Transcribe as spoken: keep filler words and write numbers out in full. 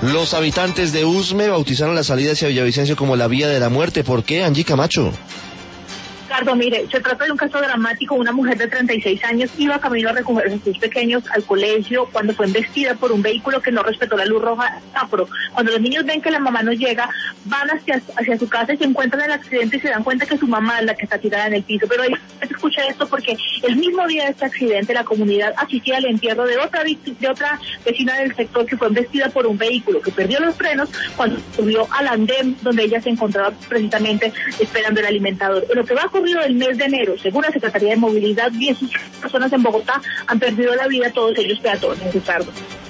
Los habitantes de Usme bautizaron la salida hacia Villavicencio como la vía de la muerte. ¿Por qué, Angie Camacho? Ricardo, mire, se trata de un caso dramático. Una mujer de treinta y seis años iba camino a recoger a sus pequeños al colegio cuando fue embestida por un vehículo que no respetó la luz roja afro. Cuando los niños ven que la mamá no llega, van hacia, hacia su casa y se encuentran el accidente y se dan cuenta que su mamá es la que está tirada en el piso. Pero ahí se escucha esto porque el mismo día de este accidente la comunidad asistía al entierro de otra de otra vecina del sector que fue embestida por un vehículo que perdió los frenos cuando subió al andén donde ella se encontraba precisamente esperando el alimentador. Lo que va a ocurrir el mes de enero, según la Secretaría de Movilidad, diez personas en Bogotá han perdido la vida, todos ellos peatones, Ricardo.